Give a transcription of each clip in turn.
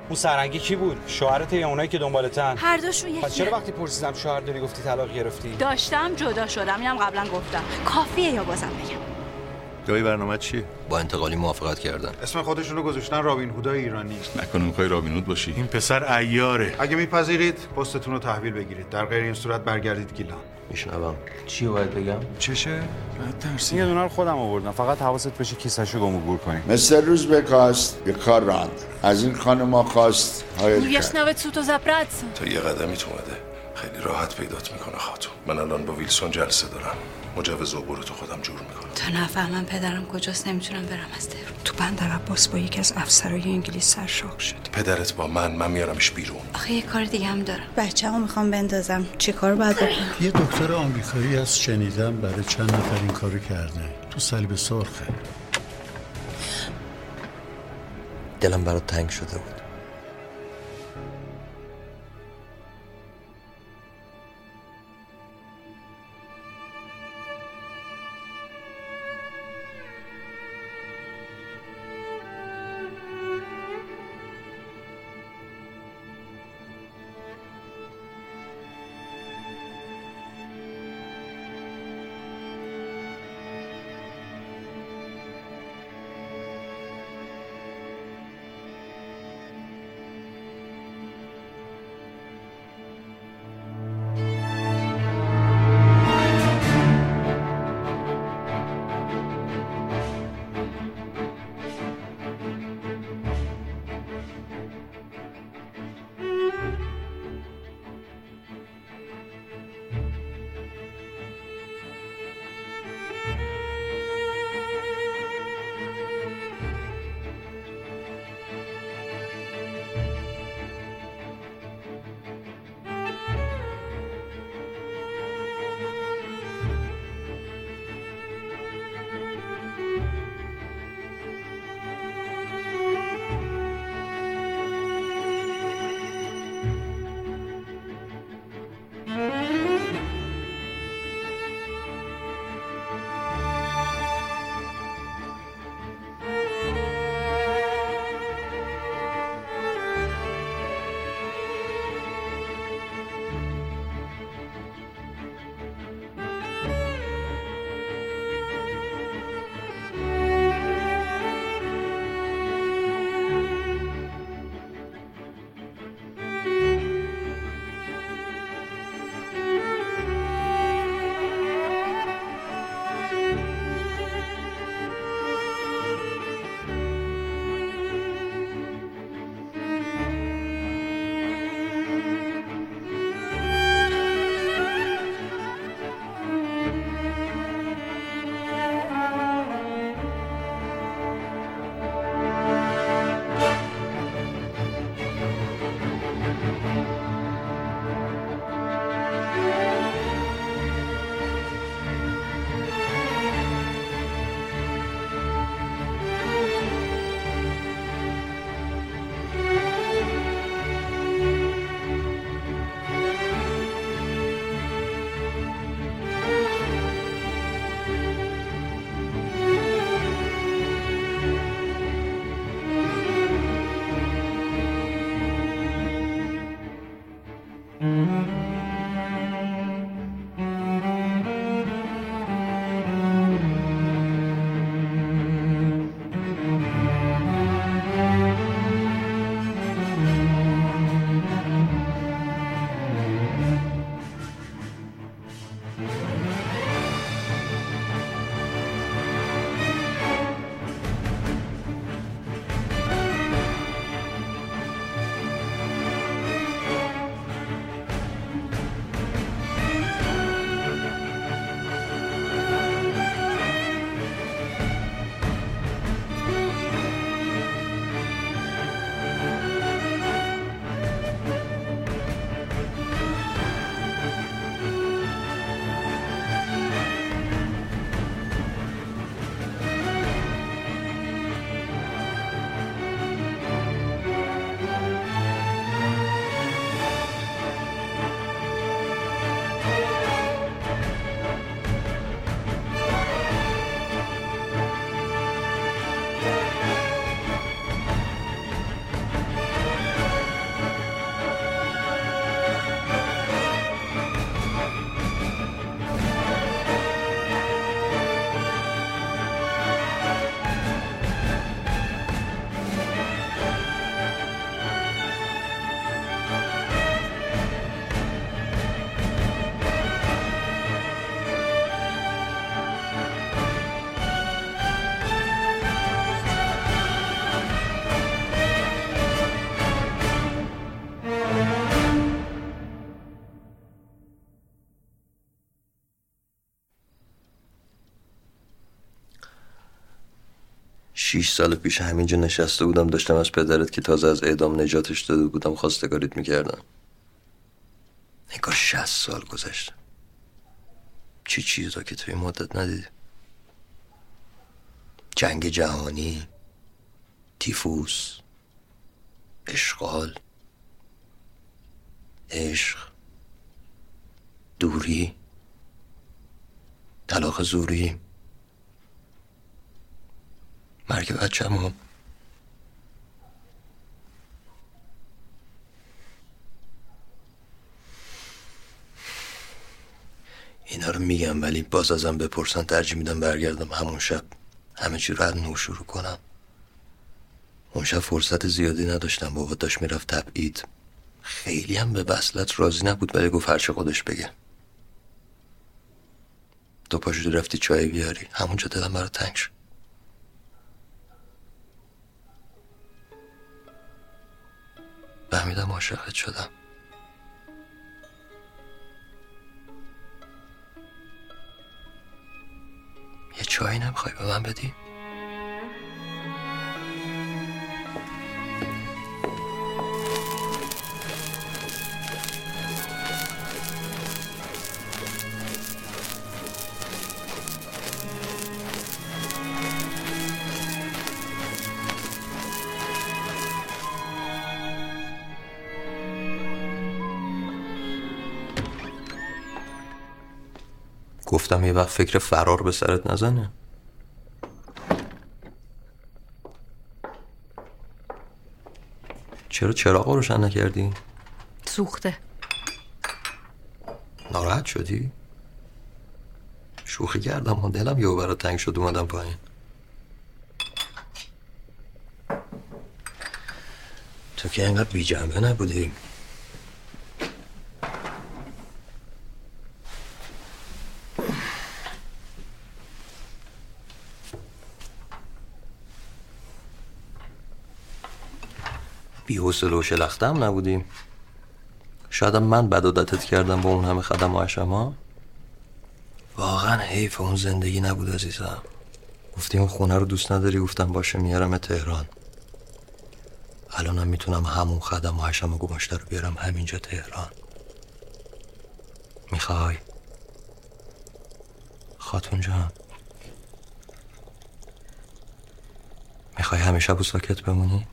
اون سرنگی کی بود؟ شوهرت یا اونایی که دنبالتن؟ هر دوشون یکیه. پس چرا وقتی پرسیدم شوهر داری گفتی طلاق گرفتی؟ داشتم جدا شدم، اینم قبلا گفتم. کافیه یا بازم بگم؟ جای برنامه چیه؟ با انتقالی موافقت کردن. اسم خودشونو گذاشتن رابین هودای ایرانی. نکنه میخوای رابین هود باشی؟ این پسر عیاره. اگه میپذیرید پستتون رو تحویل بگیرید. در غیر این صورت برگردید گیلان. میشنوم. چی رو باید بگم؟ چشه؟ بعد ترسی. یه دونه رو خودم آوردم. فقط حواست باشه کیسه‌شو گم و گور کنی. مثل روز بکاست به کار راند. از این خانم خواست هایل کرد. نوت زپرات. تا یه قدمی تو اومده. خیلی راحت پیدات میکنه خاتون. من الان با ویلسون جلسه دارم. مجوز عبور تو خودم جور میکنم. تا نفهمم پدرم کجاست نمیتونم برم از تهران. تو بندر عباس با یکی از افسرهای انگلیس سرشاق شد. پدرت با من میارمش بیرون. آخه یه کار دیگه هم دارم. بچه‌مو میخوام بندازم. چه کار باید بکنم؟ یه دکتر آمریکایی از شنیدم برای چند نفر این کارو کرده. تو صلیب سرخه. دلم برات تنگ شده بود. 6 سال پیش همینجا نشسته بودم داشتم از پدرت که تازه از اعدام نجاتش داده بودم خواستگاریت میکردم. نگاه 60 سال گذشته. چی چیزا که توی مدت ندیدی؟ جنگ جهانی، تیفوس، اشغال، عشق، دوری، طلاق زوری، مرگ بچه‌مون. اینا رو میگم ولی باز ازم بپرسن ترجیح میدم برگردم همون شب همه چی رو از نو شروع کنم. اون شب فرصت زیادی نداشتم. بابا داشت میرفت تبعید. خیلی هم به وصلت راضی نبود ولی گفت هرچه خودش بگه. تو پاشو رفتی چای بیاری. همونجا دلم برات تنگ شد. فهمیدم عاشقت شدم. یه چایی نمیخوای به من بدی؟ گفتم یه وقت فکر فرار به سرت نزنه. چرا چراغ روشن نکردی؟ سوخته. ناراحت شدی؟ شوخی کردم و دلم یهو برات تنگ شد اومدم پایین. تو که اینقدر بی جنبه نبودی. بی حوصله و شلخته هم نبودیم. شاید من بد عادتت کردم با اون همه خدم و حشما. واقعا حیف اون زندگی نبود عزیزم. گفتی اون خونه رو دوست نداری. گفتم باشه میارم تهران. الانم میتونم همون خدم و حشم و گماشته رو بیارم همینجا تهران. میخوای خاتون جان؟ میخوای همیشه شب و ساکت بمونی؟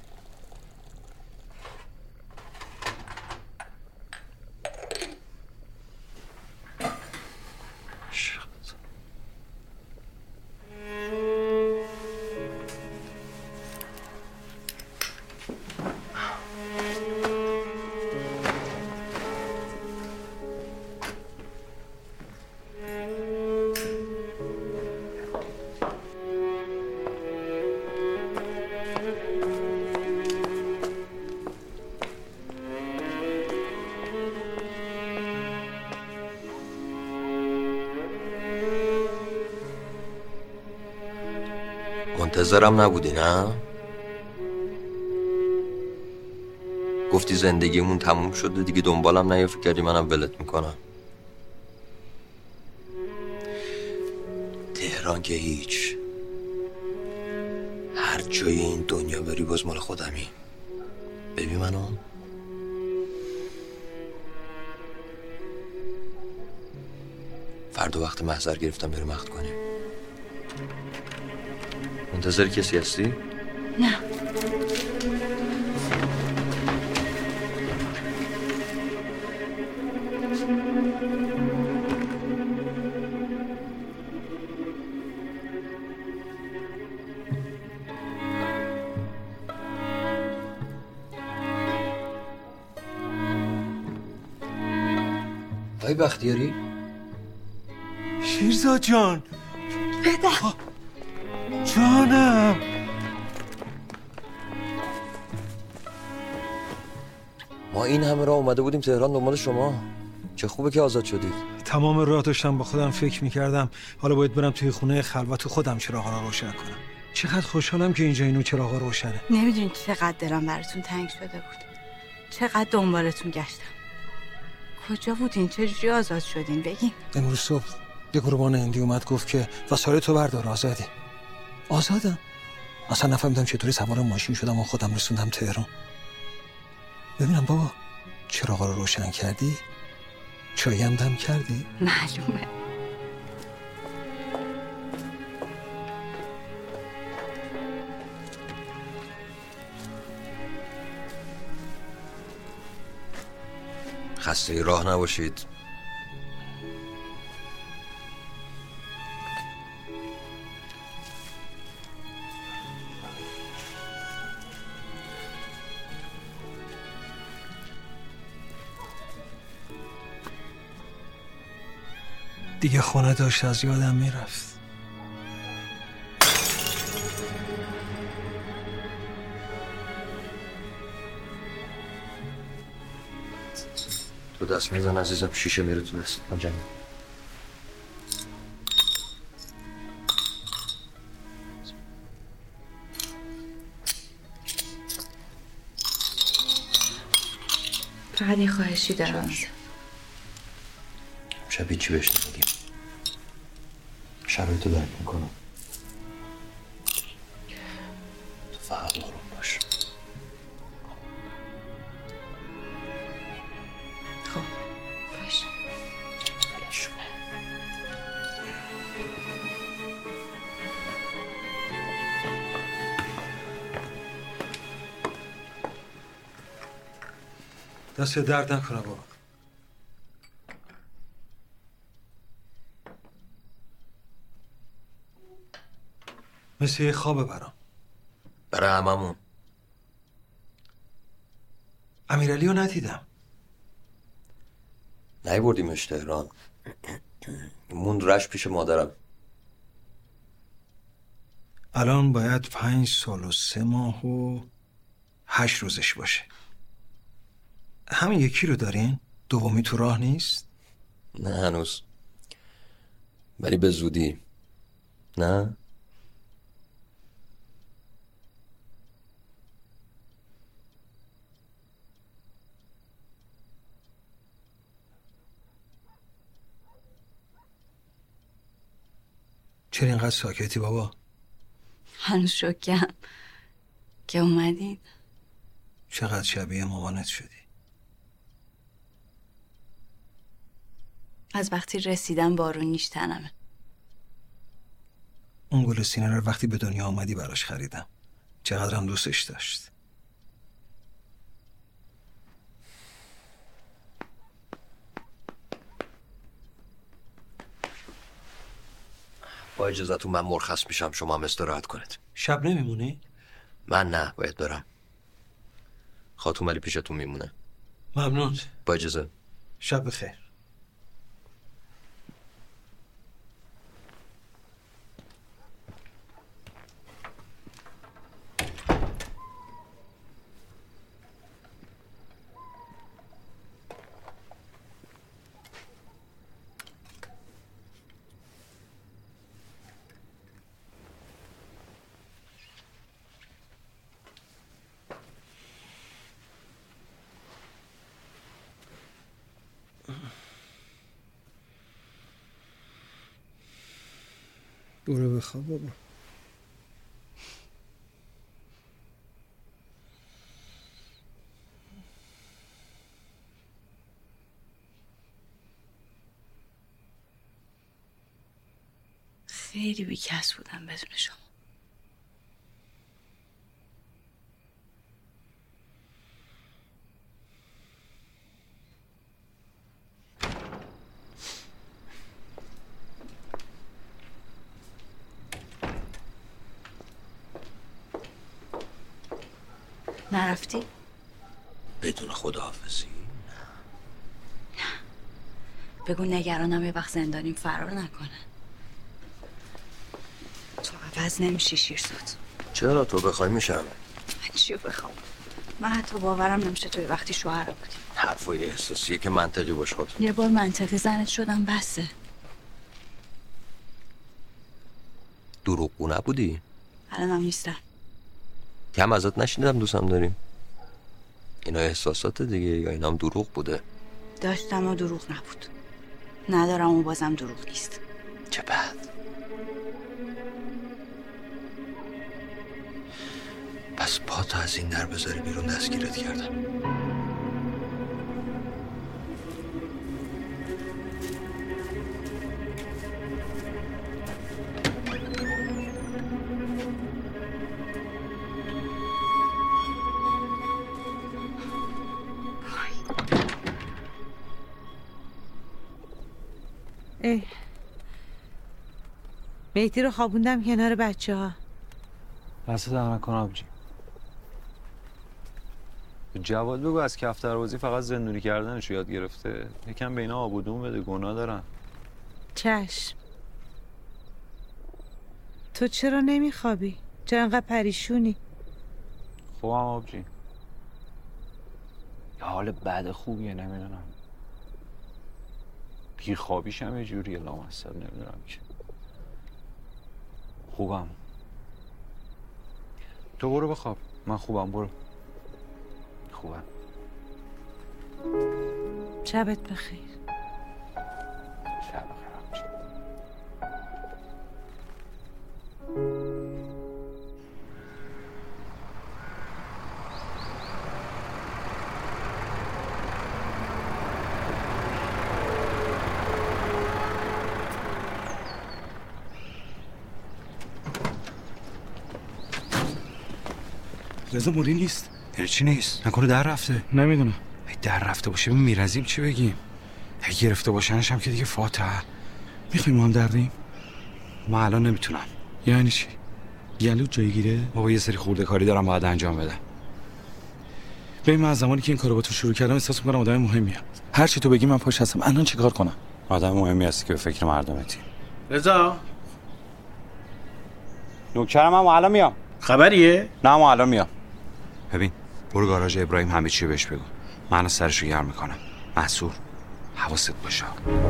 منتظرم نبودی نه؟ گفتی زندگیمون تموم شده دیگه دنبالم نیا فکر کردی منم ولت میکنم. تهران که هیچ. هر جای این دنیا بری باز مال خودمی. ببین منو. فردا وقت محضر گرفتم بریم عقد کنیم. منتظر کسی هستی؟ نه. آقای بختیاری؟ شیرزاد جان. پدر جانم. ما این همه راه اومده بودیم تهران دنبال شما. چه خوبه که آزاد شدید. تمام راه داشتم با خودم فکر میکردم حالا باید برم توی خونه خلوت خودم چراغا رو روشن کنم. چقدر خوشحالم که اینجا اینو چراغا روشنه. نمیدونی چقدر دلم براتون تنگ شده بود. چقدر دنبالتون گشتم. کجا بودین؟ چجوری آزاد شدین؟ بگین. امروز صبح یه قربان هندی اومد گفت که وسایل تو بردار آزادی. آزادم. اصلا نفهمیدم چطوری سوار ماشین شدم و خودم رسوندم تهران. ببینم بابا چراغا رو روشن کردی؟ چایم دم کردی؟ معلومه. خسته راه نباشید. دیگه خونه داشت از یادم میرفت. تو دست میزن عزیزم، شیشه میره تو دست. فقط یه خواهشی دارم. شب هیچی بهش نمیگیم. شب تو درک میکنم. تو فقط آروم باش. خب باش. دست درد نکنه بابا. مثل یه خوابه برام. برای هممون. امیرعلی رو ندیدم. نیاوردیمش تهران. موند رشت پیش مادرم. الان باید 5 سال و 3 ماه و 8 روزش باشه. همین یکی رو دارین؟ دومی تو راه نیست؟ نه هنوز، ولی به زودی. نه؟ چرا اینقدر ساکتی بابا؟ هنوز شوکم که اومدید. چقدر شبیه مامانت شدی. از وقتی رسیدم بارونیش تنمه. اون گل سینه رو وقتی به دنیا آمدی براش خریدم. چقدرم دوستش داشت. با اجازهتون من مرخص میشم، شما هم استراحت کنید. شب نمیمونی؟ من نه، باید برم. خاتون ولی پیشتون میمونه. ممنون. با اجازه. شب بخیر. برو بخواب بابا. خیلی بیکس بودم بدون شما. نرفتی؟ بدون خداحافظی؟ نه. بگو نگرانم یه وقت زندانیم فرار نکنه. تو عوض نمیشی شیرزاد. چرا؟ تو بخوای میشم. من چیو بخوام؟ من حتی باورم نمیشه توی وقتی شوهر بودی. حرفای احساسیه که منطقی باش. خود یه بار منطقی زنت شدم بسه. دروغگو نبودی؟ الانم نیستم. کم ازت نشنیدم دوستم داریم. اینا احساسات دیگه یا اینا هم دروغ بوده؟ داشتم و دروغ نبود. ندارم و بازم دروغ نیست. چه بد. از این در بذاری بیرون دستگیرت کردم. مهدی رو خوابوندم کنار بچه ها. دست در نکن آبجی. جواد بگو از کفتربازی فقط زندونی کردنشو یاد گرفته. یکم به اینا آبودون بده، گناه دارن. چشم. تو چرا نمیخوابی؟ چرا انقدر پریشونی؟ خوبم آبجی. یه حال بد خوبیه، نمیدونم. بیخوابیش هم یه جوریه لامصب، نمیدونم که. خوبم. تو برو بخواب، من خوبم، برو. خوبم. شبت بخیر. شب بخیر آبجی. رضا موری نیست. چی نیست؟ نکنه در رفته؟ نمیدونم. در رفته باشه میرزیم چی بگیم؟ گرفته باشنش هم که دیگه فاتحه. میخوایم ما هم دردیم؟ ما الان نمیتونم. یعنی چی؟ گلو جای گیره؟ بابا یه سری خورده کاری دارم باید انجام بدم. ببین من از زمانی که این کارو با تو شروع کردم احساس میکنم آدم مهمیم. هر چی تو بگی من پاش هستم. الان چیکار کنم؟ آدم مهمی هستی که به فکر مردمتی. رضا نوکرم هم الان میام. خبریه؟ نه ما الان میام. ببین برو گاراژ ابراهیم همه چی بهش بگو. من الان سرشو گرم میکنم. منصور حواست باشه.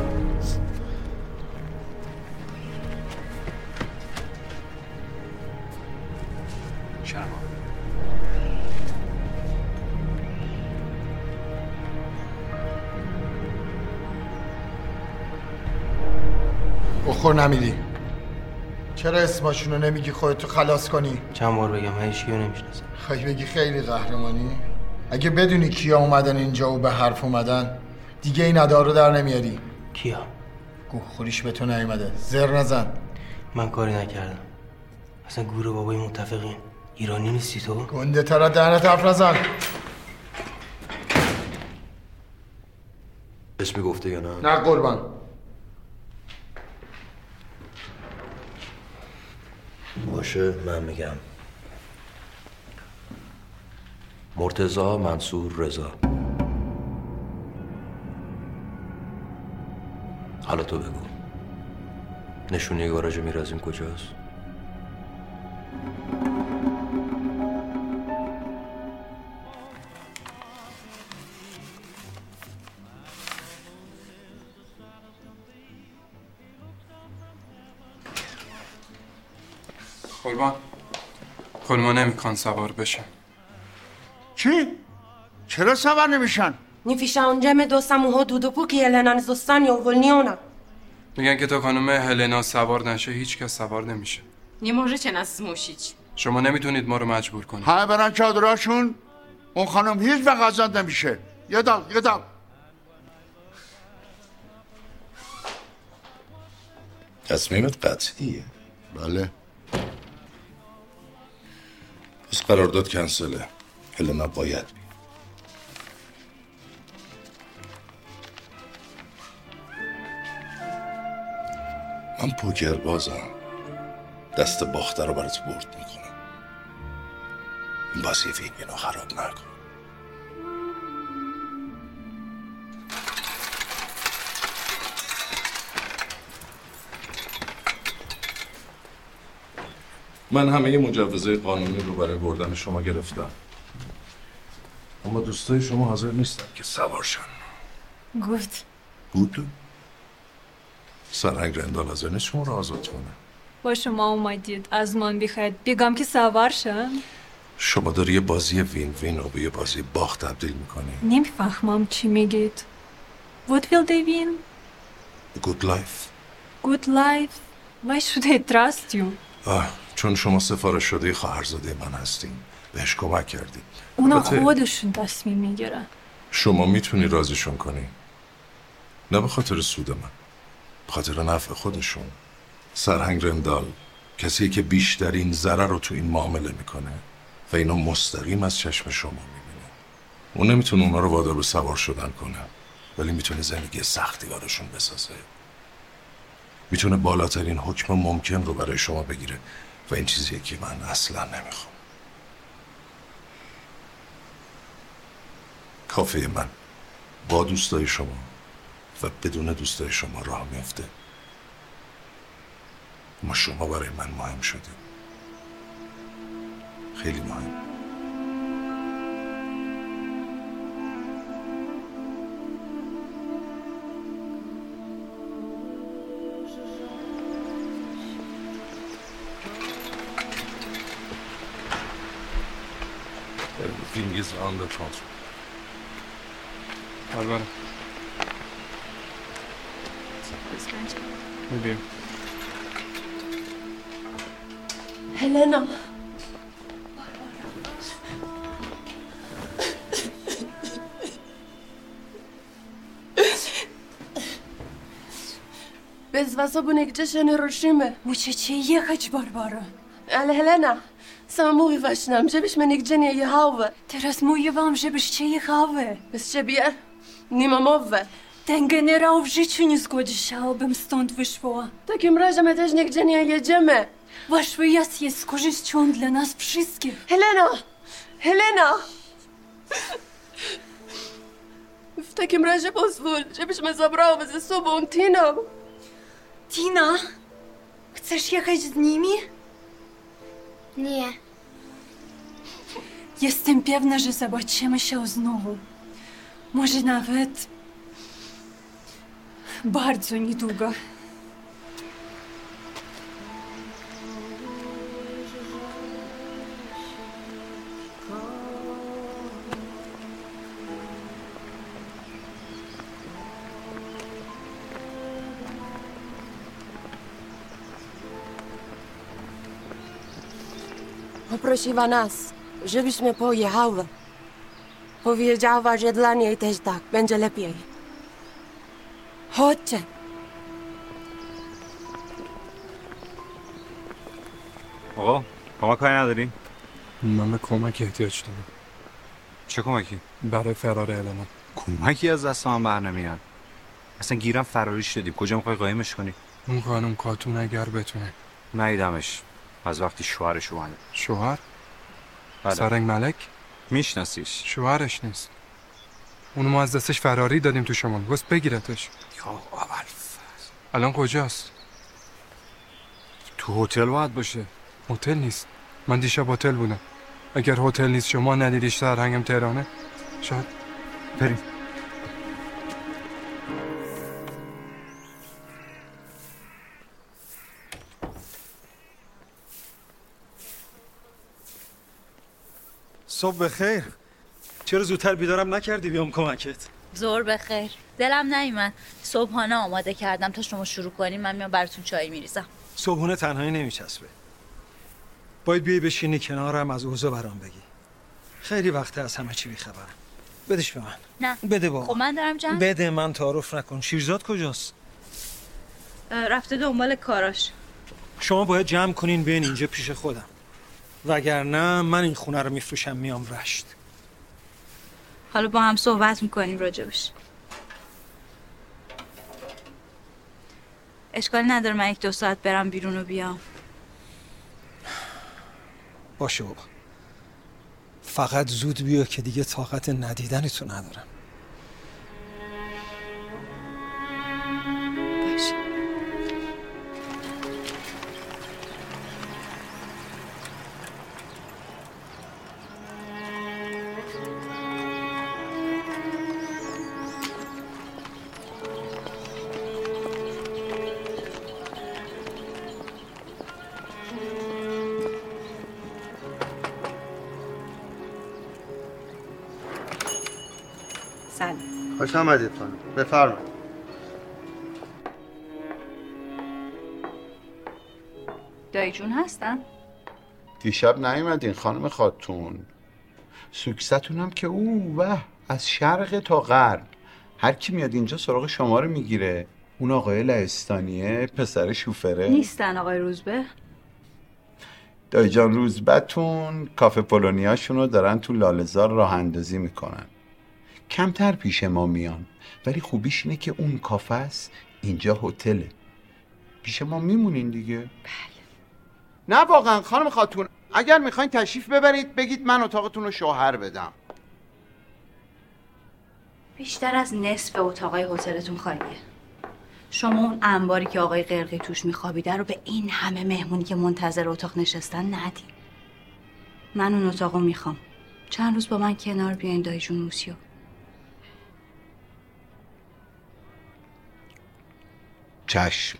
بخور نمیدی. چرا اسمشونو نمیگی خودتو خلاص کنی؟ چند بار بگم من هیچ کیو نمیشناسم. خواهی بگی خیلی قهرمانی؟ اگه بدونی کیا اومدن اینجا و به حرف اومدن دیگه این ادا رو در نمیاری. کیا؟ گوخوریش به تو نیومده. زر نزن. من کاری نکردم. اصلا گور بابای متفقین. ایرانی نیستی تو؟ گنده تر دهنت حرف نزن. اسمی گفته یا نه؟ نه قربان. باشه من میگم. مرتضی منصور رضا. حالا تو بگو نشونی گاراژ میرزیم کجاست؟ خلما نمیکن سوار بشن. چی؟ چرا سوار نمیشن؟ Nie wsiądziemy do samochodu, dopóki Elena nie zostanie uwolniona. میگن که تا خانم هلنا سوار نشه هیچ کس سوار نمیشه. Nie możecie nas zmusić. شما نمیتونید ما رو مجبور کنید. همه برن چادراشون. اون خانم هیچ وقت آزاد نمیشه. یه دال. تصمیمت قطعیه؟ بله. پس قرارداد کنسله. هلنا باید بید. من پوکر بازم. دست باخته رو برات برد میکنم. این بازی وین رو خراب نکن. من همه مجوزهای قانونی رو برای بردن شما گرفتم. اما دوستای شما حاضر نیستن که سوار شن. گود؟ سرهنگ رندال حاضر نیست شما رو آزاد کنه. با شما اومدید از من بخواید بگم که سوار شن؟ شما داری یه بازی وین وین رو به یه بازی باخت تبدیل میکنی. نمیفهمم چی میگید. What will they win? Good life. Good life? Why should I trust you? چون شما سفارش شده خواهرزاده من هستین. بهش کمک کردی. اونا البته خودشون تصمیم میگیرن. شما میتونی راضیشون کنی، نه به خاطر سود من، به خاطر نفع خودشون. سرهنگ رندال کسی که بیشترین ضرر رو تو این معامله میکنه و اینو مستقیم از چشم شما میبینه. اون نمیتونه اونا رو وادار به سوار شدن کنه، ولی میتونه زندگی سختی براشون بسازه. میتونه بالاترین حکم ممکن رو برای شما بگیره و این چیزیه که من اصلا نمیخوام. کافیه من با دوستای شما و بدون دوستای شما راه میفته، اما شما برای من مهم شده، خیلی مهم. Everything is under control. بربره میبیم. هلنا Bez was obu nigdzie się nie ruszymy. Musicie jechać, Barbara. Ale Helena, sama mówiłaś nam, żebyśmy nigdzie nie jechały. Teraz mówię wam, żebyście jechały. Bez ciebie nie ma mowy. Ten generał w życiu nie zgodzi się, abym stąd wyszła. W takim razie my też nigdzie nie jedziemy. Wasz wyjazd jest z korzyścią dla nas wszystkich. Helena! Helena! W takim razie pozwól, żebyśmy zabrały ze sobą Tinę. Tina? Chcesz jechać z nimi? Nie. Jestem pewna, że zobaczymy się znowu. Może nawet bardzo niedługo. Poprosiła nas, żebyśmy pojechały. Powiedziała, że dla niej też tak będzie lepiej. Chodźcie. آقا کمک کاری نداری؟ من به کمک احتیاج دارم. چه کمکی؟ برای فرار النا. کمکی از دست من بر نمیاد. اصلا گیرم فراریش شدیم. کجا میخوای قایمش کنی؟ اون خانم کاتون اگر بتونه. ندیدمش از وقتی شوهرش اومده. شوهر؟ بله. سرنگ ملک؟ میشناسیش؟ شوهرش نیست. اونو ما از دستش فراری دادیم تو شمال. بس بگیرتش. یا اول الان کجاست؟ تو هتل باید باشه. هتل نیست. من دیشب هتل بودم. اگر هتل نیست شما ندیدیش سرهنگم تهرانه؟ شاید. بریم. صبح بخیر. چرا زودتر بیدارم نکردی بیام کمکت؟ زور بخیر. دلم نیومد. صبحانه آماده کردم تا شما شروع کنیم. من میام براتون چای میریزم. صبحونه تنهایی نمیچسبه. باید بیای بشینی کنارم از اوضاع برام بگی. خیلی وقته از همه چی بیخبرم. بدش به من. نه. بده بابا. خب من دارم جمع. بده من، تعارف نکن. شیرزاد کجاست؟ رفته دنبال کاراش. شما باید جمع کنین بیاین اینجا پیش خودم. وگرنه من این خونه رو میفروشم میام رشت. حالا با هم صحبت میکنیم راجبش. اشکالی نداره من 1-2 ساعت برم بیرون و بیام. باشه بابا. فقط زود بیا که دیگه طاقت ندیدنتو ندارم. باشه. سلام. خوش آمدید خانم. بفرمایید. دایی جون هستن؟ دیشب نیومدین خانم خاتون. سوکستون هم که از شرق تا غرب هر کی میاد اینجا سراغ شما رو میگیره. اون آقای لهستانیه پسر شوفره نیستن آقای روزبه؟ دایی جان روزبتون کافه پولونیاشون رو دارن تو لاله‌زار راه اندازی میکنن. کمتر پیش ما میان، ولی خوبیش اینه که اون کافه است، اینجا هتله. پیش ما میمونین دیگه. بله. نه واقعا خانم خاتون، اگر میخواین تشریف ببرید بگید من اتاقتون رو شوهر بدم. بیشتر از نصف اتاقای هتلتون خالیه. شما اون انباری که آقای قرقی توش میخوابیده رو به این همه مهمونی که منتظر اتاق نشستن ندیم. من اون اتاقو میخوام. چند روز با من کنار بیاین دایی جون موسیو. چشم.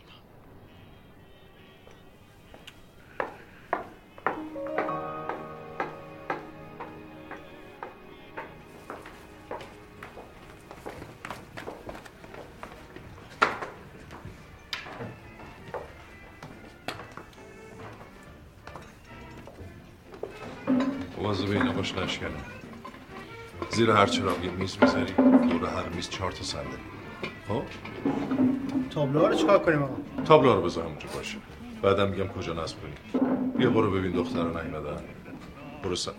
واظبه اینا باش نشکنه. زیر هر چراغ یه میز میذاری، دور هر میز 4 تا صندلی. خب؟ تابلوها رو چیکار کنیم آقا؟ تابلوها رو بذار همونجا باشه. بعدم میگم کجا نصب کنیم. بیا برو ببین دخترها نیومدن. برو سن.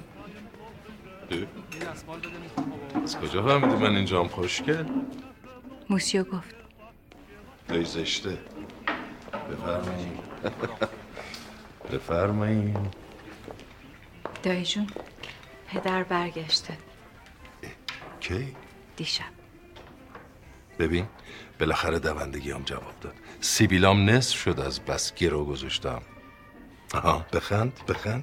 از کجا فهمیدی من اینجام خوشگل؟ موسیو گفت. ای زشته. بفرمایید. بفرمایید. دایی جون پدر برگشته. کی؟ دیشب. ببین بالاخره دوندگی هم جواب داد. سیبیلام نصف شد از بس گرو گذاشتم. آها بخند.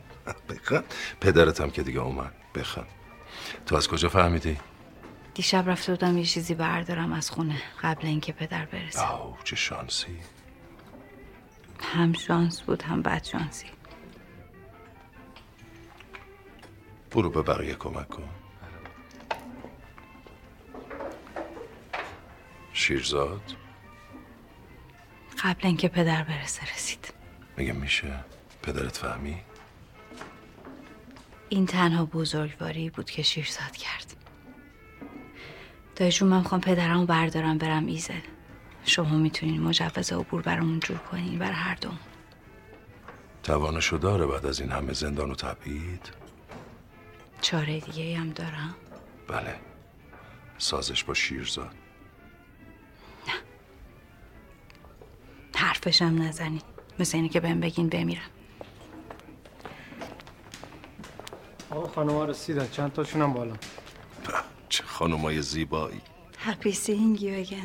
پدرتم که دیگه اومد. بخند. تو از کجا فهمیدی؟ دیشب رفته بودم یه چیزی بردارم از خونه قبل اینکه پدر برسه. چه شانسی. هم شانس بود هم بد شانسی. برو به بقیه کمک کن. شیرزاد قبل اینکه پدر برسه رسید. میگه میشه پدرت فهمی؟ این تنها بزرگواری بود که شیرزاد کرد. دایی جون من میخوام پدرمو بردارم برم ایزه. شما میتونین مجوز عبور برامون جور کنین برای هر دوم. توانشو داره بعد از این همه زندان و تبعید؟ چاره دیگه هم دارم؟ بله. سازش با شیرزاد. نه حرفشم نزنین، مثل اینه که بهم بگین بمیرم. آقا خانوما رسیدن، چند تاشون هم بالا. چه خانومای زیبایی. Happy seeing you again.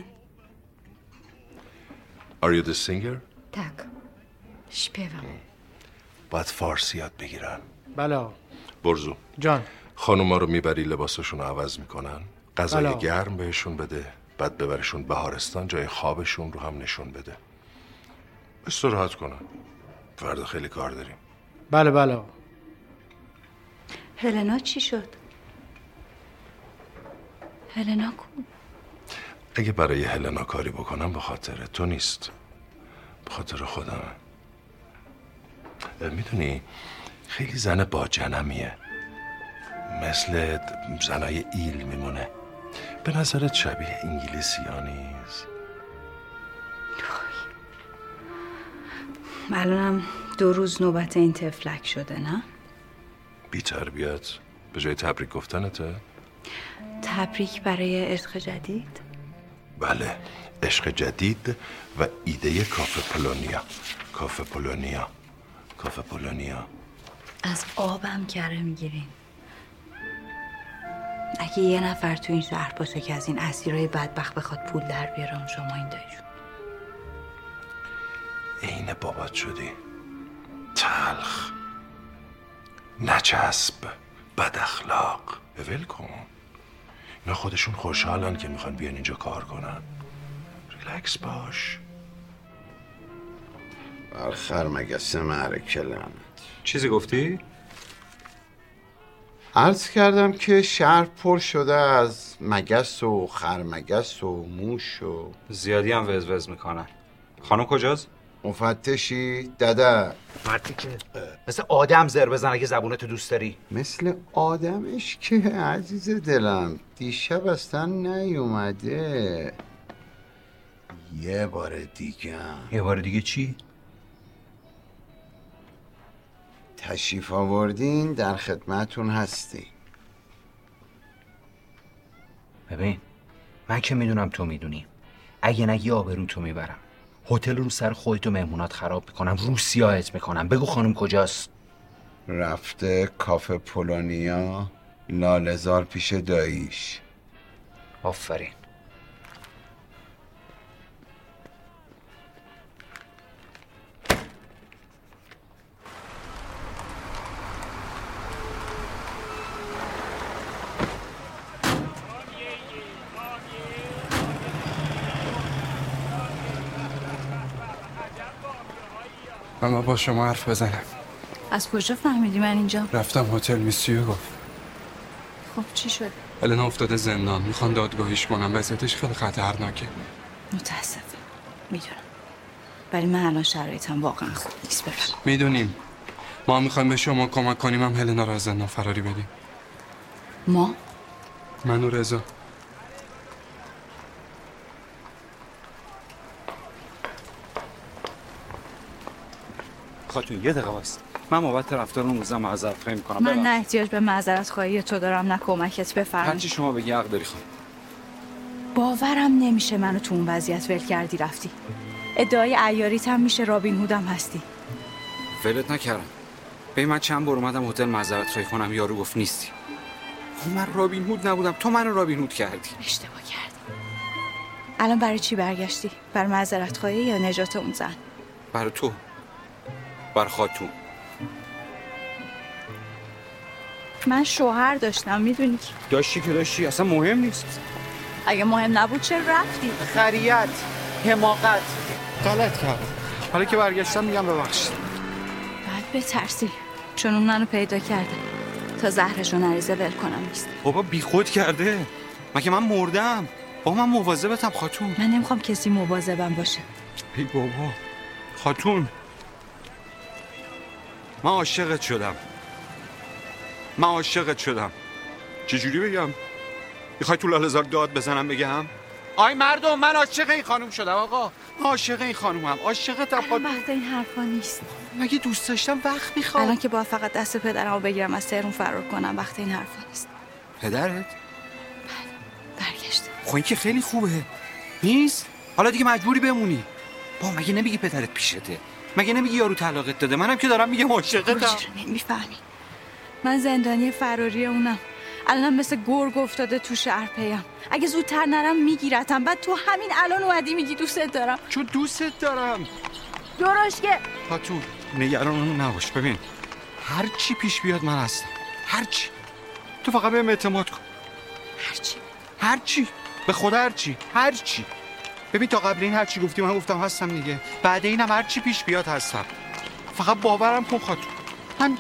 Are you the singer? Tak. śpiewam. باید فارسی یاد بگیرن. بله. برزو جان. خانوما رو میبری لباسشون رو عوض میکنن، غذای بله. گرم بهشون بده، بعد ببرشون بهارستان، جای خوابشون رو هم نشون بده. استراحت کنن. فردا خیلی کار داریم. بله. هلنا چی شد؟ هلنا کو؟ اگه برای هلنا کاری بکنم به خاطر تو نیست، به خاطر خودم. میدونی خیلی زن با جنمیه، مثل زنای ایل میمونه. به نظرت شبیه انگلیسی ها نیست؟ الانم 2 روز نوبت این تفلک شده نه؟ بی تربیت به جای تبریک گفتنته؟ تبریک برای عشق جدید؟ بله، عشق جدید و ایده کافه پولونیا. از آبم کره میگیرین. اگه یه نفر تو این شهر باشه که از این اسیرای بدبخت بخواد پول در بیاره اون شما این دایجون. عین بابات شدی. تلخ، نچسب، بد اخلاق. ول کن. اینا خودشون خوشحالن که میخوان بیان اینجا کار کنن. ریلکس باش. خرمگس معرکه لعنت. چیزی گفتی؟ عرض کردم که شهر پر شده از مگس و خرمگس و موش و زیادی هم وز میکنن. خانم کجاست؟ مفتشی داده مردی که مثل آدم زر بزن اگه زبونتو دوست داری. مثل آدمش که عزیز دلم دیشب اصلا نیومده. یه بار دیگه چی؟ تشریف آوردین، در خدمتون هستی. ببین من که میدونم تو میدونی، اگه نگی آبرو تو میبرم، هتل رو سر خودت و مهمونات خراب میکنم، رو سیاهت میکنم. بگو خانم کجاست؟ رفته کافه پولونیا، لاله‌زار پیش داییش. آفرین. اما با شما حرف بزنم. از کجا فهمیدی من اینجا؟ رفتم هتل میسیو گفت. خب چی شد؟ الان افتاده زندان، میخوان دادگاهیش کنم، وضعیتش خیلی خطرناکه. متاسفم، میدونم، ولی من الان شرایطم واقعا خوب نیست. برم. میدونیم. ما میخوایم به شما کمک کنیم هم هلنا رو از زندان فراری بدیم. ما؟ من و رضا. خاتون یه دقیقه واسه. من بابت رفتار اون روزا معذرت خواهی میکنم. من نه احتیاج به معذرت خواهی تو دارم نه کمکت. بفرمایید. هرچی شما بگی حق داری خانم. باورم نمیشه منو تو اون وضعیت ول کردی رفتی. ادعای عیاریت هم میشه رابین هودم هستی. ولت نکردم. ببین من چند بار اومدم هتل معذرت خواهی کنم، یارو گفت نیستی. من رابین هود نبودم، تو منو رابین هود کردی. اشتباه کردی. الان برای چی برگشتی؟ برای معذرت خواهی یا نجات اون زن؟ برای تو. برای خاتون. من شوهر داشتم، میدونی. داشتی که داشتی، اصلا مهم نیست. اگه مهم نبود چرا رفتی؟ خریت، حماقت، غلط کردم. حالا که برگشتم میگم ببخشید. باید بترسی، چون اون منو پیدا کرده تا زهرشو نریزه ول کنم. نیست بابا بیخود کرده. مگه من مردم؟ بابا من مواظبتم خاتون. من نمیخوام کسی مواظبم باشه. ای بابا خاتون، من عاشقت شدم. چجوری بگم؟ میخوای تو لاله‌زار داد بزنم بگم؟ آی مردم، من عاشق این خانم شدم آقا. عاشق این خانومم، عاشقتم. الان وقت این حرفا نیست. مگه دوست داشتم وقت میخوام؟ الان که باید فقط دست پدرمو بگیرم از تهران فرار کنم، وقت این حرفا نیست. پدرت؟ برگشت. خب این که خیلی خوبه. نیست؟ حالا دیگه مجبوری بمونی. با مگه نمیگی پدرت پیشته؟ مگه نمیگی یارو طلاقت داده؟ منم که دارم میگم عاشقتم. چرا نمیفهمی؟ من زندانی فراری اونم. الانم مثل گرگ افتاده تو شهر پیم. اگه زودتر نرم میگیرتم. بعد تو همین الان اومدی میگی دوستت دارم. چون دوستت دارم. درشکه. خاتون نگران نباش. ببین هر چی پیش بیاد من هستم. هر چی. تو فقط بهم اعتماد کن. هر چی. به خدا هر چی. ببین تا قبل این هر چی گفتی من گفتم هستم دیگه. بعد اینم هر چی پیش بیاد هستم. فقط باورم کن خاتون. من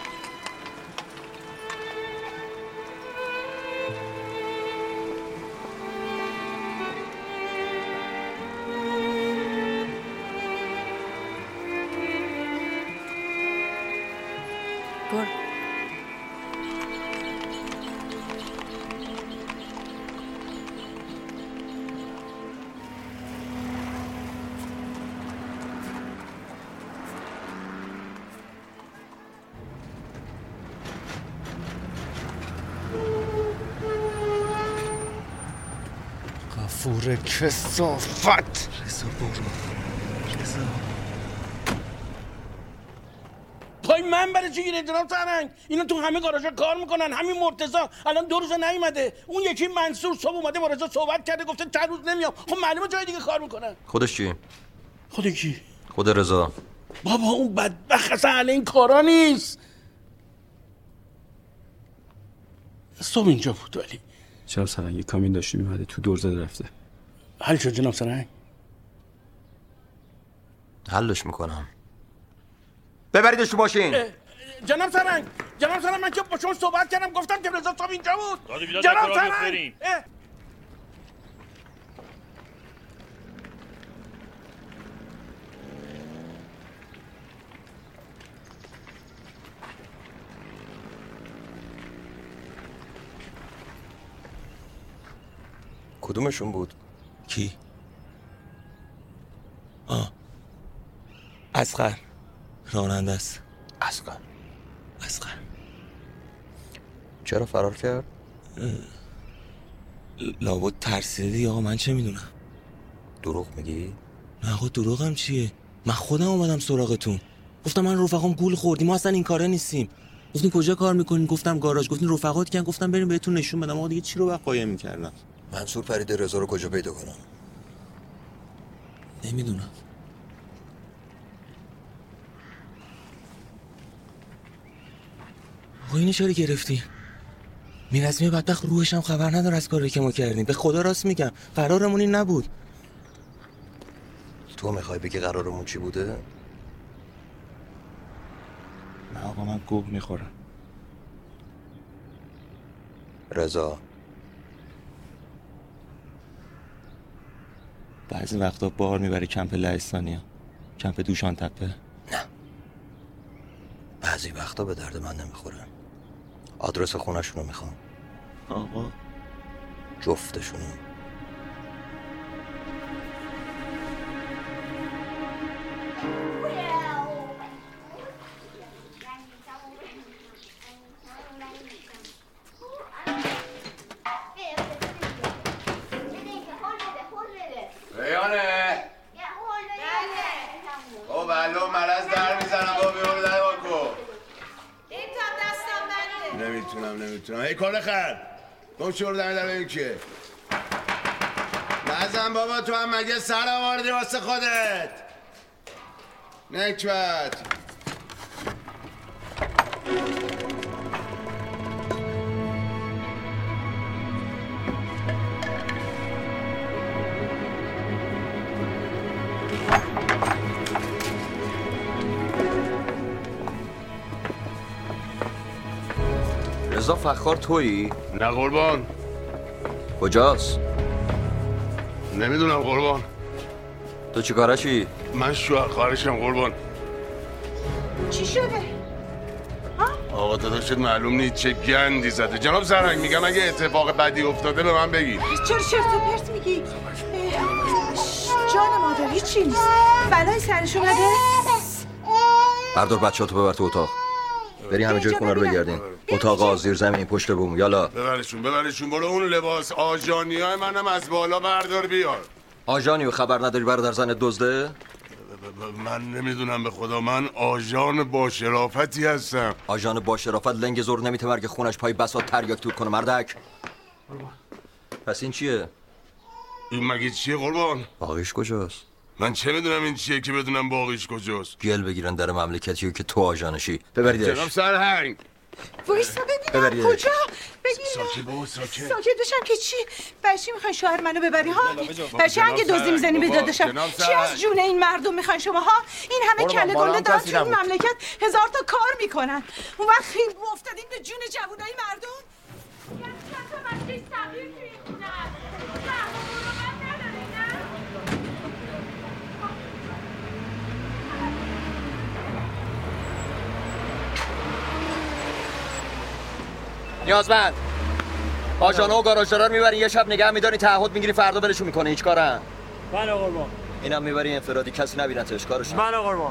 غفور کثافت. رضا برو. رضا پای من برای چی گیره جناب سرهنگ؟ اینا تو همه گاراژا کار میکنن. همین مرتضی الان 2 روز نیومده. اون یکی منصور صبح اومده با رضا صحبت کرده گفته چند روز نمیام. خب معلومه جای دیگه کار میکنن. خودش چی؟ خود کی؟ خود رضا. بابا اون بدبخت اصلا اهل این کارا نیست. صبح اینجا بود ولی جناب سرهنگ یه کامین داشتی میومده تو دور زده رفته. حل شد جناب سرهنگ؟ حلش میکنم. ببریدش تو ماشین. جناب سرهنگ من که با شما صحبت کردم گفتم که رضا صاحب اینجا بود. جناب سرهنگ کدومشون بود؟ کی؟ اصغر راننده است. اصغر چرا فرار کرد؟ لابد ترسیدی آقا، من چه میدونم. دروغ میگی؟ نه آقا دروغم چیه؟ من خودم اومدم سراغتون، گفتم من رفقام گول خوردیم، ما اصلا این کاره نیستیم. گفتین کجا کار میکنین؟ گفتم گاراژ. گفتین رفقات کن؟ گفتم بریم بهتون نشون بدم. آقا دیگه چی رو باید قایم میکردم؟ منصور پرید رضا رو کجا پیدا کنم؟ نمیدونم. آقا اینو چرا گرفتی؟ میرزمی بدبخت روحش هم خبر نداره از کاری که ما کردیم. به خدا راست میگم قرارمون این نبود. تو میخوای بگی قرارمون چی بوده؟ نه آقا من گوه میخورم. رضا بعضی وقتا بار میبری کمپ لهستانیا، کمپ دوشان تپه. نه بعضی وقتا به درد من نمیخوره. آدرس خونه‌شونو میخوام. آقا جفتشونو. ریانه او بلو مرض در میزنم با بیرون در باکو. این تا دستم بنده. نمیتونم هی کار خر گم شور دمی در ببین کیه. نزن بابا تو هم مگه سر آوردی واسه خودت. نکبت رضا فخار تویی؟ نه قربان. کجاست؟ نمیدونم قربان. تو چی کارشی؟ من شوهر خواهرشم قربان. چی شده؟ آقا داداشت معلوم نیست چه گندی زده. جناب زرنگ میگم اگه اتفاق بدی افتاده به من بگید. چرا چرت و پرت میگی؟ جان مادر هیچی نیست. بلای سرش اومده؟ بردار بچه‌هاتو ببر تو اتاق. بری همه جای خونه رو بگردین. اتاق زیر زمین پشت بوم. یالا ببرشون برو اون لباس آژانیای منم از بالا بردار بیار. آژانیو خبر نداری برادر زن دزده؟ من نمیدونم به خدا. من آژان با شرافتی هستم. آژان با شرافت لنگ زور نمیته مرگ خونش پای بساط تریاک تور کنه مردک. پس این چیه؟ این مگه چیه قربان؟ باقیش کجاست؟ من چه میدونم این چیه که بدونم باقیش کجاست. گل بگیرن در مملکتیو که تو آژانشی. ببریدش. جناب سرهنگ وایسا ببینم کجا؟ ساکت بابا ساکت بشم که چی؟ برای چی میخواین شوهر منو ببری ها؟ برای چی هنگ دزدی میزنی به داداشم؟ چی از جون این مردم میخواین شما ها؟ این همه کله گنده دارن تو این مملکت 1000 تا کار میکنن. اون وقت خیلی افتادین به جون جوونای مردم؟ چند تا بچه صغیر توی این خونه هست. نیازمند آژانا و گاراژدارا رو میبری یه شب نگه میداری تعهد میگیری فردا ولشون میکنه. هیچ کارن؟ بله قربان. اینم میبری انفرادی کسی نبینتش کارش. بله قربان.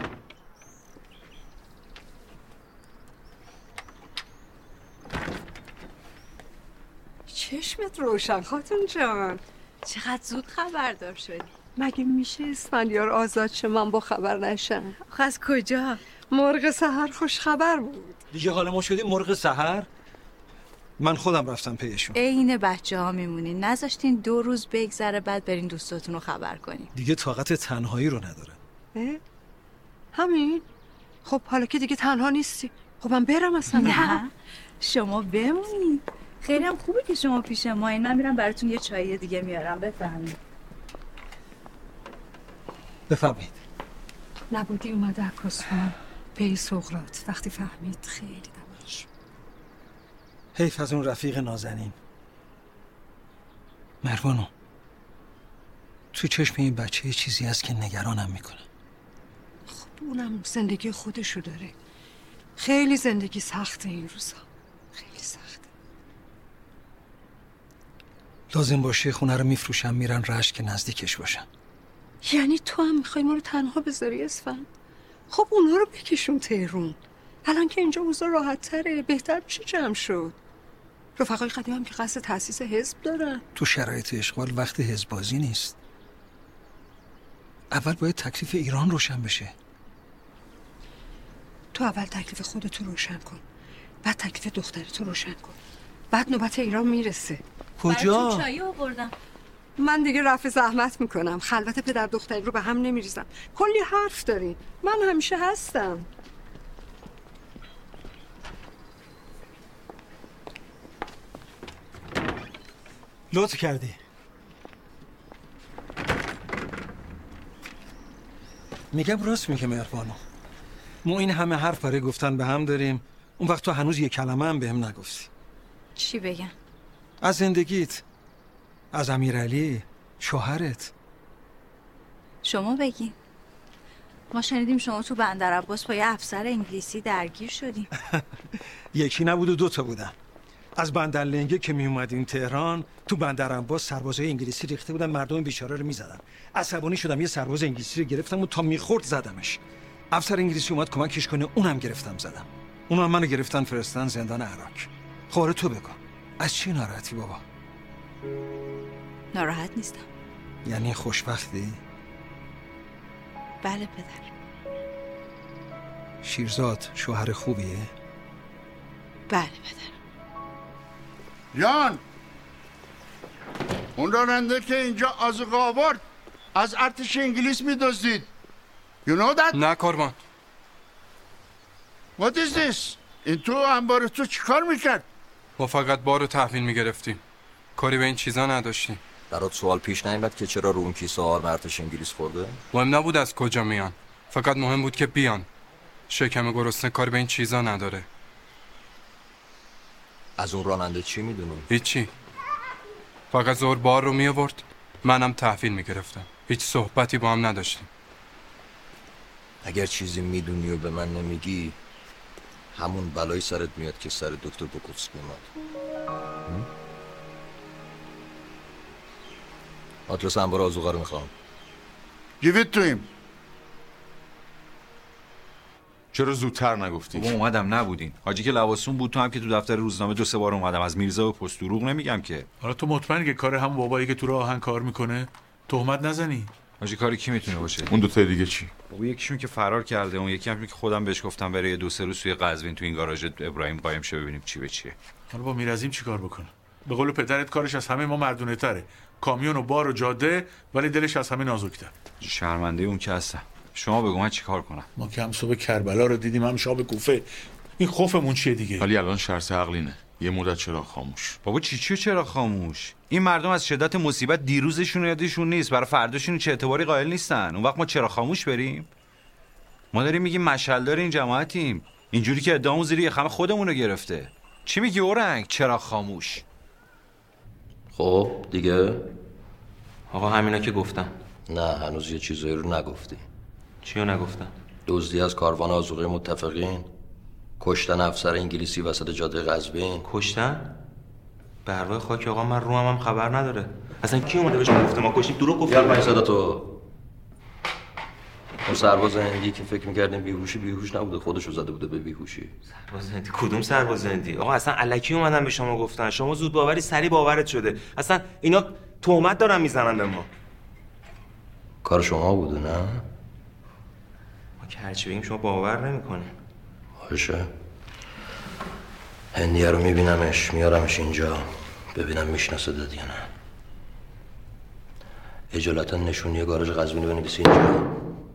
چشمت روشن خاتون جان. چقدر زود خبردار شدی. مگه میشه اسفندیار آزاد شه من با خبر نشم؟ آخه از کجا؟ مرغ سحر خوش خبر بود. دیگه حالا ما شدیم مرغ سحر. من خودم رفتم پیشون. عین بچه ها میمونین. نذاشتین 2 روز بگذره بعد برین دوستاتون رو خبر کنین. دیگه طاقت تنهایی رو ندارم. همین؟ خب حالا که دیگه تنها نیستی. خب من برم اصلا. نه شما بمونید. خیلی هم خوبه که شما پیش ما این. من میرم براتون یه چایی دیگه میارم. بفهمید. بفهمید. نبودی اومده عکاسفون پی سقراط. وقتی فهمید خیلی دمش. حیف از اون رفیق نازنین. مروانو تو چشم این بچه یه چیزی هست که نگرانم میکنه. خب اونم زندگی خودشو داره. خیلی زندگی سخته این روزا. خیلی سخته. لازم باشه خونه رو میفروشن میرن رشت که نزدیکش باشن. یعنی تو هم میخوای ما رو تنها بذاری اصفهان؟ خب اونا رو بکشون تهرون. الان که اینجا اوضاع راحت تره، بهتر میشه جمع شد. رفقای قدیم هم که قصد تأسیس حزب دارن. تو شرایط اشغال وقت حزب بازی نیست. اول باید تکلیف ایران روشن بشه. تو اول تکلیف خودتو روشن کن، بعد تکلیف دخترتو روشن کن، بعد نوبت ایران میرسه. کجا؟ براتون چایی آوردم. من دیگه رفع زحمت میکنم. خلوت پدر دختری رو به هم نمیریزم. کلی حرف دارین، من همیشه هستم. لطف کردی. میگم راست میگه مهربانو. ما این همه حرف برای گفتن به هم داریم، اون وقت تو هنوز یک کلمه هم بهم نگفتی. چی بگم؟ از زندگیت، از امیرعلی، شوهرت. شما بگین. ما شنیدیم شما تو بندرعباس با یه افسر انگلیسی درگیر شدیم. یکی نبود و 2 بودن. از بندرلنگه که می اومدیم تهران، تو بندرعباس سربازای انگلیسی ریخته بودن، مردم بیچاره رو میزدن. عصبانی شدم، یه سرباز انگلیسی رو گرفتم و تا میخورد زدمش. افسر انگلیسی اومد کمکش کنه، اونم گرفتم زدم. اونم منو گرفتن فرستادن زندان عراق. خب تو بگو، از چی ناراحتی بابا؟ ناراحت نیستم. یعنی خوشبختی؟ بله پدر. شیرزاد شوهر خوبیه؟ بله پدر. یان اون راننده که اینجا آذوقه آورد از ارتش انگلیس میدزدید. You know that؟ نه قربان. What is this؟ این تو انبار تو چیکار میکرد؟ ما فقط بار رو تحویل میگرفتیم، کاری به این چیزا نداشتیم. برات سوال پیش نیامد که چرا رو اون کیسه ها ارتش انگلیس خورده؟ مهم نبود از کجا میان، فقط مهم بود که بیان. شکم گرسنه کاری به این چیزا نداره. از اون راننده چی میدونی؟ هیچی، فقط زور بار رو می آورد، منم تحویل میگرفتم. هیچ صحبتی با هم نداشتیم. اگر چیزی میدونی و به من نمیگی، همون بلای سرت میاد که سر دکتر بوکوفسکی اومد. آدرس انبار آذوقه رو میخوام. Give it to him. چرا زودتر نگفتی؟ بابا اومدم نبودین. حاجی که لباسون بود، تو هم که تو دفتر روزنامه 2-3 بار اومدم. از میرزا و پست دروغ نمیگم که. حالا تو مطمئنی که کار هم بابایی که تو راه آهن کار میکنه تهمت نزنی؟ حاجی کاری کی میتونه باشه؟ اون دو تا دیگه چی؟ بابا یکیشون که فرار کرده، اون یکی هم که خودم بهش گفتم بره 2-3 روز توی قزوین تو این گاراژ ابراهیم قایم شه ببینیم چی به چیه. حالا با میرزیم چیکار بکنه؟ به قول پدرت کارش از همه ما مردونه تره. کامیون و بار و جاده، ولی دلش از همه نازک‌تر. شرمنده اون که هستم. شما بگو من چیکار کنم؟ ما که هم صبح کربلا رو دیدیم، هم شاب کوفه. این خوفمون چیه دیگه؟ ولی الان شرط عقلینه. یه مدت چرا خاموش؟ بابا چی چرا خاموش؟ این مردم از شدت مصیبت دیروزشون یادشون نیست، برای فرداشون چه اعتباری قائل نیستن. اون وقت ما چرا خاموش بریم؟ ما داریم میگیم مشعلدار این جماعتیم. اینجوری که ادعامون زیر یخم خودمون رو گرفته. چی میگی اورنگ؟ چرا خاموش؟ خب دیگه آقا همینا که گفتن. نه هنوز یه چیزایی رو نگفتی. چیو نگفتن؟ دزدی از کاروان آذوقه متفقین، کشتن افسر انگلیسی وسط جاده قزوین. کشتن؟ به ارواح خاک آقا من روحم هم خبر نداره. اصلا کی اومده بهش گفته ما کشتیم؟ دروغ گفته. یار صدا تو. اون سرباز هندی که فکر می‌کردیم بیهوش نبوده، خودشو زده بوده به بیهوشی. سرباز هندی؟ کدوم سرباز هندی؟ آقا اصلا الکی اومدن به شما گفتن. شما زود باوری سری باورت شده. اصلا اینا تهمت دارن میزنن به ما. کار شما بوده نه؟ ما که هرچی بگیم شما باور نمی‌کنین. باشه. هندیه رو میبینمش، میارمش اینجا ببینم میشناسدت یا نه. اجالتا نشونی گاراژ قزوینی بنویسی اینجا.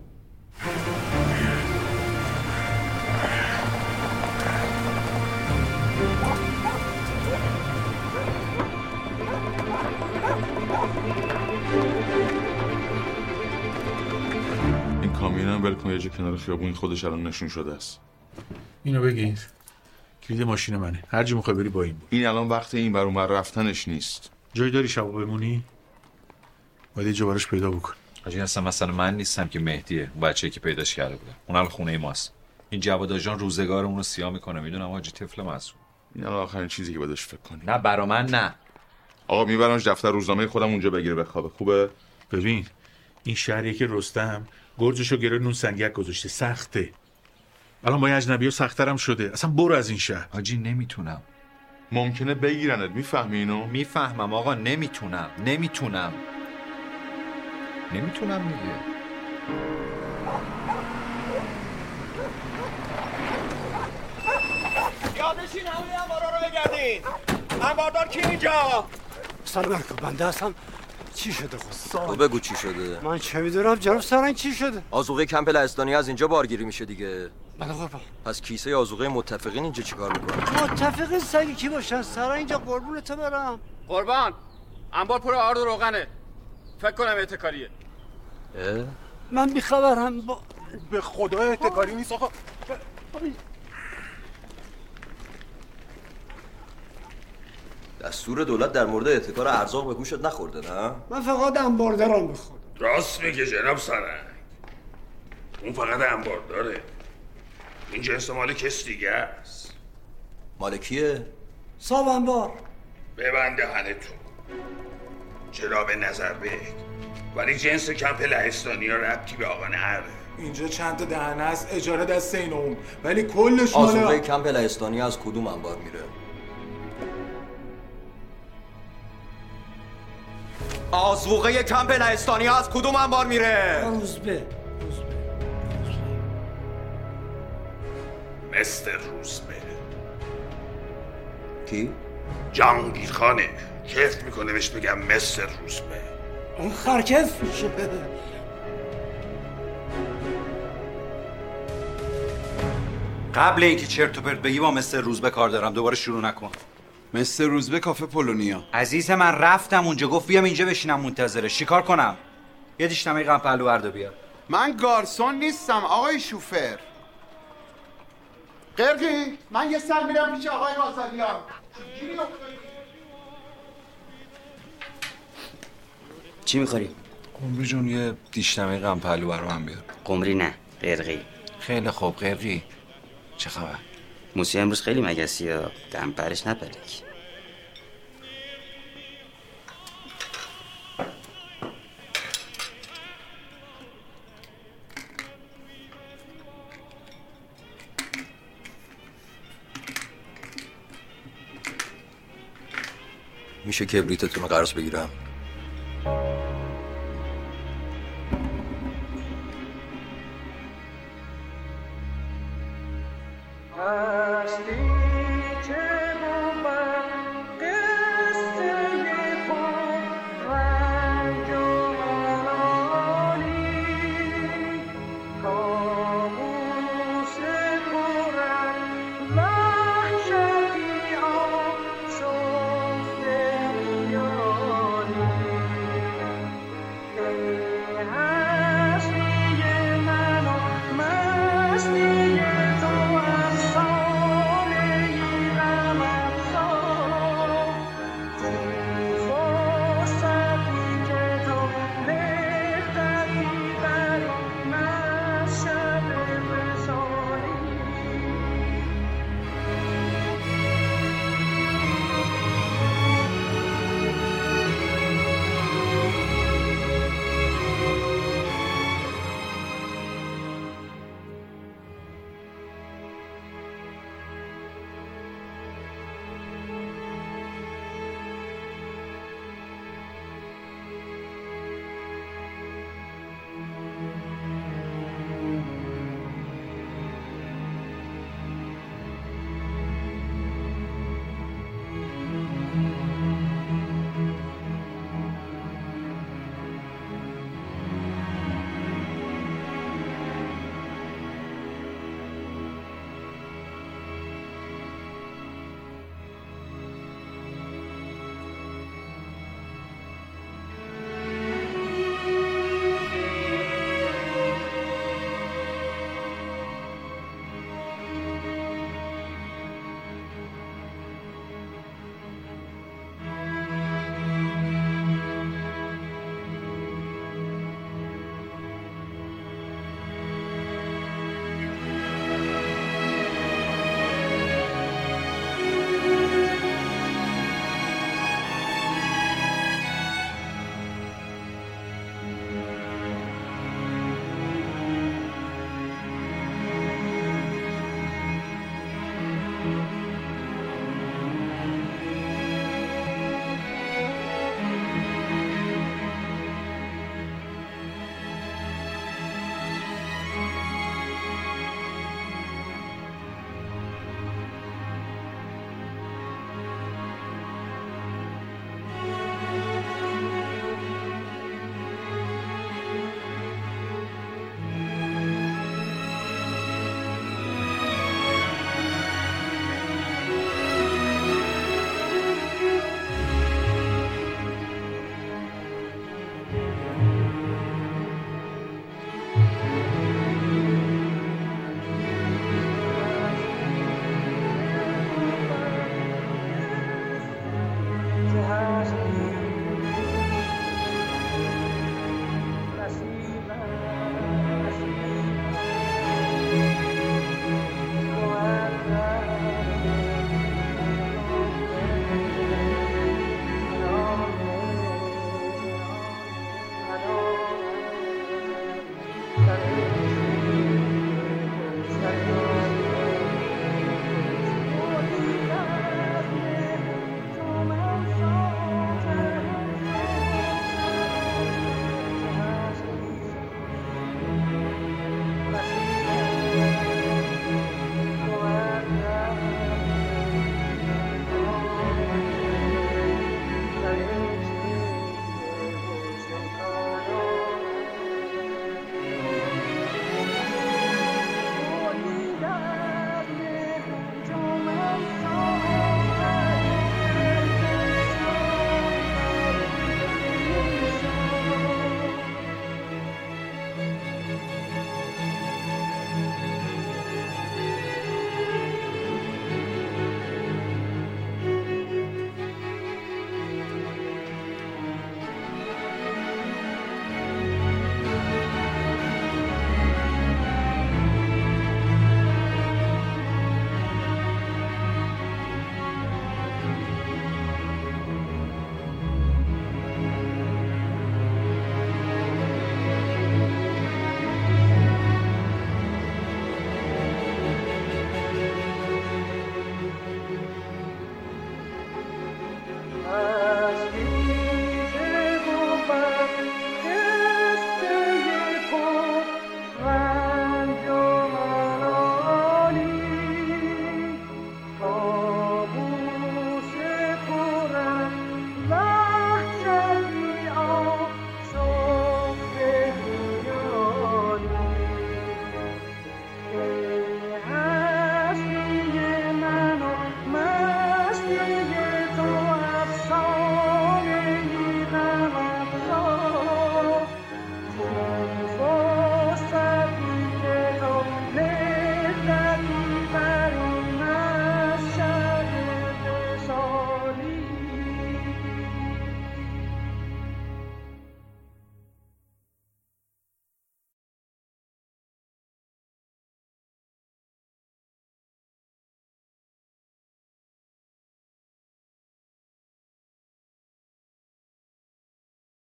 این کامیونم ول کن یه جا کنار خیابون، خودش الان نشون شده است. اینو بگیر. کلید ماشین منه. هر جا میخوای بری با این بود. این الان وقت این بر اون بر رفتنش نیست. جایی داری شبا بمونی؟ باید یه جا براش پیدا بکن. حاجی اصلا مثلا من نیستم که مهدیه، اون بچه‌ای که پیداش کرده بوده. اون الان خونه ماست. این جواد آجان روزگارمون رو سیاه میکنه، میدونم حاجی طفل معصوم. این الان آخرین چیزی که بهش فکر کنی. نه برا من نه. آقا میبرمش دفتر روزنامه خودم اونجا بگیره بخوابه. خوبه؟ ببین این شهریه که رستم گرجشو گره نون سنگک گذاشته، سخته. الان با اجنبی‌ها سخت‌ترم شده. اصلا برو از این شهر. حاجی نمیتونم. ممکنه بگیرنت. میفهمی اینو؟ میفهمم آقا، نمیتونم دیگه. یادشین همه انبارا رو بگردین. انباردار کی اینجا؟ سلام علیکم، بنده هستم. چی شده خود؟ تو بگو چی شده. من چه میدونم جناب سرنگ چی شده؟ آذوقه کمپ لهستانی از اینجا بارگیری میشه دیگه. بله قربان. پس کیسه آذوقه متفقین اینجا چیکار میکنه؟ متفقین سگی کی باشن؟ سرنگ اینجا قربونت برم. قربان انبار پر آرد و روغنه. فکر کنم احتکاریه. من بیخبرم. به خدا احتکاری نیست آقا. دستور دولت در مورد احتکار ارزاق به گوشت نخورده نه؟ من فقط انباردارم بخورم. راست میگه جناب سرنگ. اون فقط انبارداره. این جنس مال کس دیگه است. مال کیه؟ صاحب انبار. ببند دهنتون. چرا به نظر بگ. ولی جنس کمپ لهستانی ها ربطی به آقا نره. اینجا چند تا دهنه است اجاره دست این اون، ولی کلش مال آذوقه کمپ لهستانی از کدوم انبار میره؟ آذوقه کمپ لهستانی از کدوم انبار میره؟ روزبه. مستر روزبه. کی؟ جهانگیرخانه. کیف میکنه بهش بگم مستر روزبه. اون خرکف میشه. قبل اینکه چرت و پرت بگی با مستر روزبه کار دارم، دوباره شروع نکن. مستر روزبه کافه پولونیا. عزیز من رفتم اونجا، گفت بیام اینجا بشینم منتظره. چیکار کنم؟ یه دیشنمه قم پهلو بردا بیار. من گارسون نیستم آقای شوفر. قرقی من یه سر میرم پیش آقای غازالیان. چی میخوری؟ قمری جون یه دیشنمه قم پهلو برا من بیار. قمری نه، قرقی. خیلی خوب قرقی. چه خبر؟ موسی امروز خیلی مگسی ها، دم پرش نپلک. میشه کبریتتون رو قرض بگیرم؟ هستی